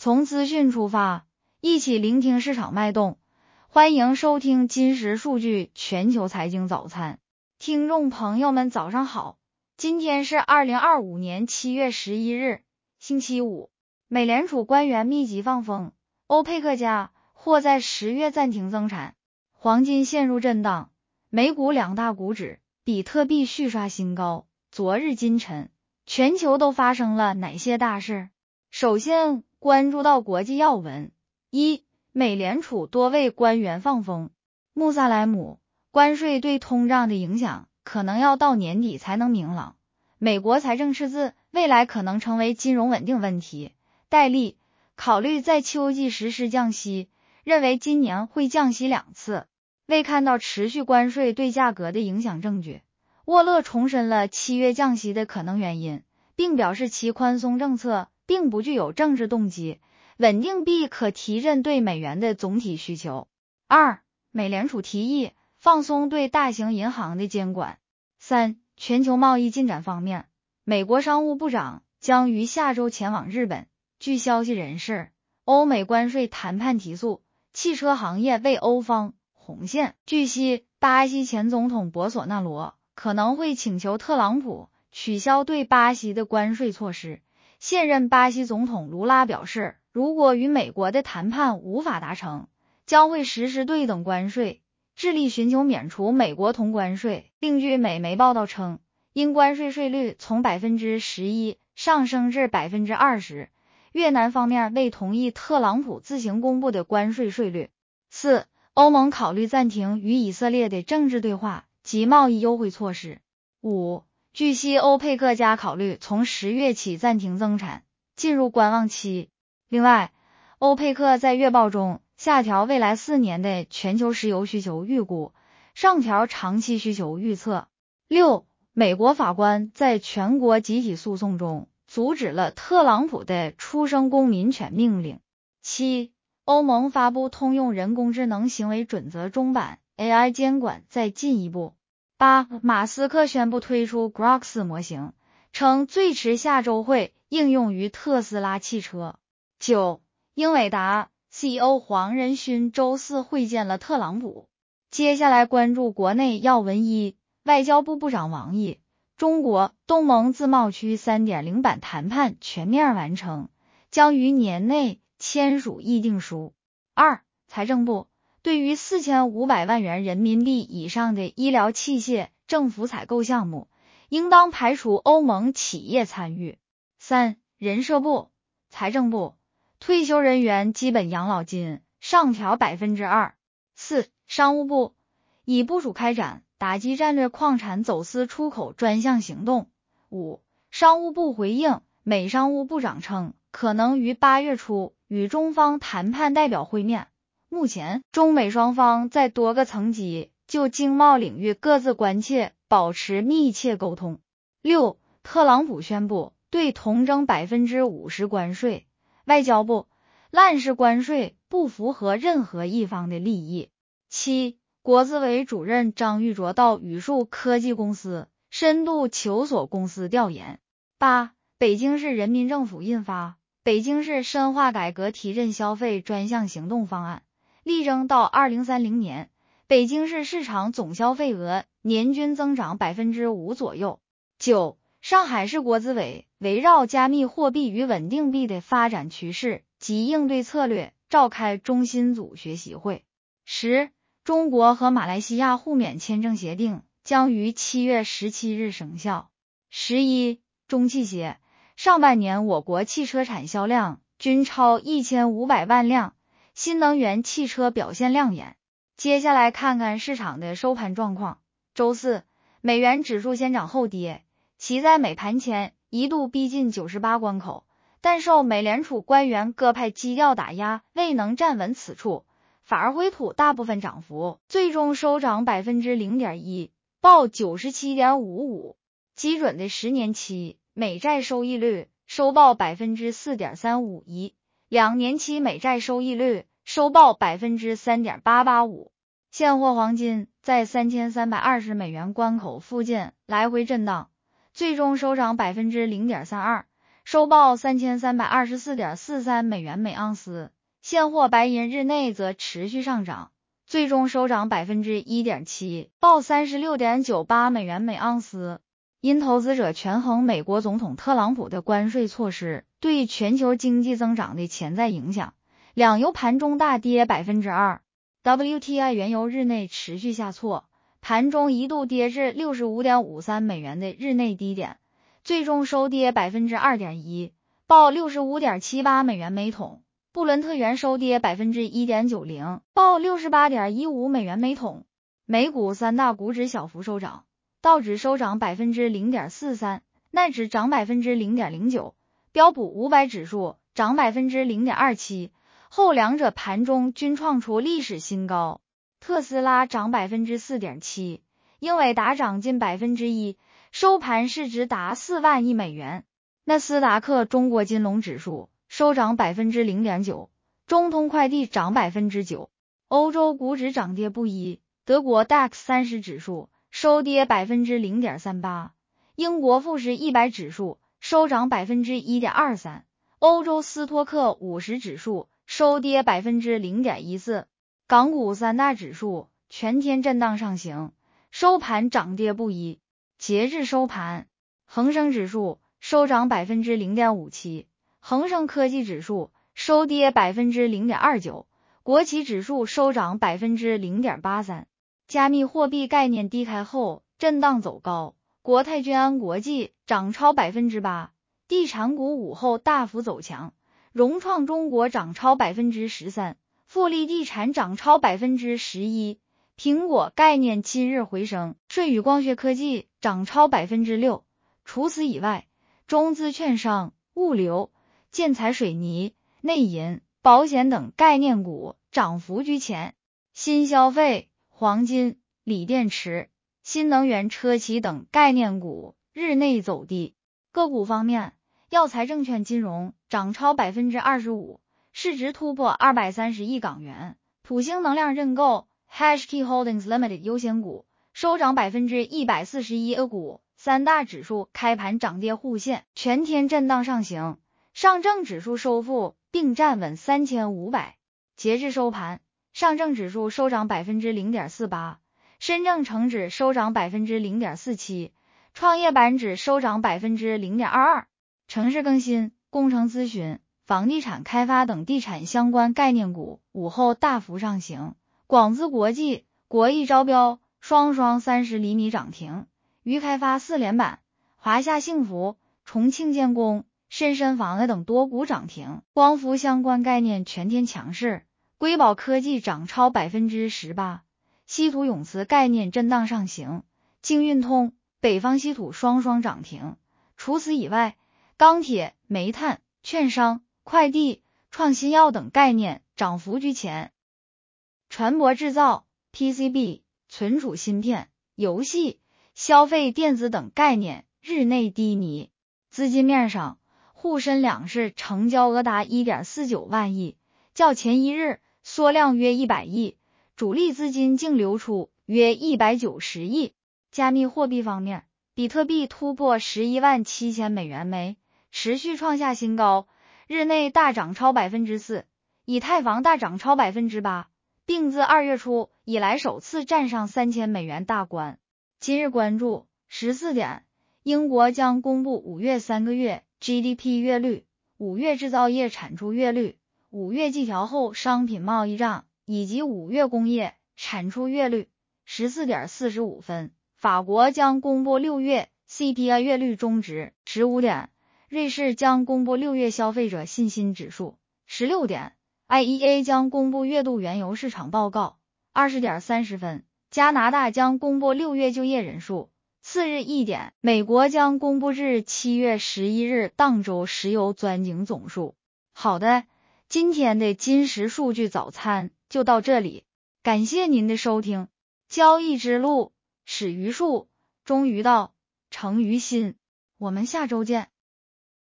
从资讯出发，一起聆听市场脉动。欢迎收听今时数据全球财经早餐。听众朋友们早上好，今天是2025年7月11日，星期五。美联储官员密集放风，欧佩克家或在10月暂停增产，黄金陷入震荡，美股两大股指，比特币续刷新高。昨日今晨，全球都发生了哪些大事？首先关注到国际要闻。一、美联储多位官员放风。穆萨莱姆，关税对通胀的影响可能要到年底才能明朗。美国财政赤字未来可能成为金融稳定问题。戴利，考虑在秋季实施降息，认为今年会降息2次。未看到持续关税对价格的影响证据。沃勒重申了7月降息的可能原因，并表示其宽松政策并不具有政治动机，稳定币可提振对美元的总体需求。二、美联储提议放松对大型银行的监管。三、全球贸易进展方面，美国商务部长将于下周前往日本。据消息人士，欧美关税谈判提速，汽车行业为欧方红线。据悉，巴西前总统博索纳罗可能会请求特朗普取消对巴西的关税措施。现任巴西总统卢拉表示，如果与美国的谈判无法达成，将会实施对等关税，致力寻求免除美国同关税。另据美媒报道称，因关税税率从 11% 上升至 20%， 越南方面未同意特朗普自行公布的关税税率。四、欧盟考虑暂停与以色列的政治对话及贸易优惠措施。五、据悉欧佩克家考虑从10月起暂停增产，进入观望期。另外，欧佩克在月报中下调未来4年的全球石油需求预估，上调长期需求预测。六、美国法官在全国集体诉讼中阻止了特朗普的出生公民权命令。七、欧盟发布通用人工智能行为准则中版 ，AI 监管再进一步。八、马斯克宣布推出 Grok 模型，称最迟下周会应用于特斯拉汽车。九、英伟达 CEO 黄仁勋周四会见了特朗普。接下来关注国内要闻。一、外交部部长王毅，中国东盟自贸区 3.0 版谈判全面完成，将于年内签署议定书。二、财政部，对于4500万元人民币以上的医疗器械政府采购项目，应当排除欧盟企业参与。三、人社部，财政部，退休人员基本养老金上调 2%。四、商务部，已部署开展打击战略矿产走私出口专项行动。五、商务部回应美商务部长称，可能于8月初与中方谈判代表会面。目前，中美双方在多个层级就经贸领域各自关切保持密切沟通。六、特朗普宣布对铜征 50% 关税。外交部，滥式关税不符合任何一方的利益。七、国资委主任张玉卓到宇树科技公司深度求索公司调研。八、北京市人民政府印发《北京市深化改革提振消费专项行动方案》，力争到2030年，北京市市场总消费额年均增长 5% 左右。九、上海市国资委围绕加密货币与稳定币的发展趋势及应对策略，召开中心组学习会。十、中国和马来西亚互免签证协定将于7月17日生效。11、中汽协，上半年我国汽车产销量均超1500万辆，新能源汽车表现亮眼。接下来看看市场的收盘状况。周四，美元指数先涨后跌，其在美盘前一度逼近98关口，但受美联储官员各派基调打压，未能站稳此处，反而回吐大部分涨幅，最终收涨 0.1%， 报 97.55。 基准的10年期美债收益率收报 4.351%， 2年期美债收益率收报 3.885%。 现货黄金在3320美元关口附近来回震荡，最终收涨 0.32%， 收报 3324.43 美元每盎司。现货白银日内则持续上涨，最终收涨 1.7%， 报 36.98 美元每盎司。因投资者权衡美国总统特朗普的关税措施对全球经济增长的潜在影响，两油盘中大跌 2%。 WTI 原油日内持续下挫，盘中一度跌至 65.53 美元的日内低点，最终收跌 2.1%， 报 65.78 美元每桶。布伦特原收跌 1.90%， 报 68.15 美元每桶。美股三大股指小幅收涨，道指收涨 0.43%， 纳指涨 0.09%， 标普500指数涨 0.27%， 后两者盘中均创出历史新高。特斯拉涨 4.7%， 英伟达涨近 1%， 收盘市值达4万亿美元。纳斯达克中国金龙指数收涨 0.9%， 中通快递涨 9%。 欧洲股指涨跌不一，德国 DAX 30指数收跌 0.38%， 英国富时100指数收涨 1.23%， 欧洲斯托克50指数收跌 0.14%。 港股三大指数全天震荡上行，收盘涨跌不一。截至收盘，恒生指数收涨 0.57%， 恒生科技指数收跌 0.29%， 国企指数收涨 0.83%。 加密货币概念低开后震荡走高，国泰君安国际涨超 8%， 地产股午后大幅走强，融创中国涨超 13%， 富力地产涨超 11%， 苹果概念今日回升，舜宇光学科技涨超 6%。 除此以外，中资券商、物流、建材水泥、内银、保险等概念股涨幅居前，新消费、黄金、锂电池、新能源车企等概念股日内走低。个股方面，耀才证券金融涨超 25%， 市值突破230亿港元。普星能量认购 HK Holdings Limited 优先股收涨 141%， 股三大指数开盘涨跌互现，全天震荡上行，上证指数收复并站稳3500。截至收盘，上证指数收涨 0.48%， 深证成指收涨 0.47%， 创业板指收涨 0.22%。 城市更新、工程咨询、房地产开发等地产相关概念股午后大幅上行，广资国际、国艺招标双30厘米涨停，渝开发4连板，华夏幸福、重庆建工、深深房子等多股涨停。光伏相关概念全天强势，硅宝科技涨超 18%， 稀土永磁概念震荡上行，京运通、北方稀土双涨停。除此以外，钢铁、煤炭、券商、快递、创新药等概念涨幅居前。船舶制造、PCB、存储芯片、游戏、消费电子等概念日内低迷。资金面上，沪深两市成交额达 1.49 万亿，较前一日缩量约100亿，主力资金净流出约190亿。加密货币方面，比特币突破117000美元枚，持续创下新高，日内大涨超 4%， 以太坊大涨超 8%， 并自2月初以来首次站上3000美元大关。今日关注14点，英国将公布5月3个月 GDP 月率、5月制造业产出月率、5月季调后商品贸易账以及5月工业产出月率。14点45分，法国将公布6月 CPI 月率中值。15点，瑞士将公布6月消费者信心指数。16点，IEA 将公布月度原油市场报告。20点30分，加拿大将公布6月就业人数。次日1点，美国将公布至7月11日当周石油钻井总数。好的，今天的金石数据早餐就到这里，感谢您的收听。交易之路始于术，忠于道，诚于心。我们下周见。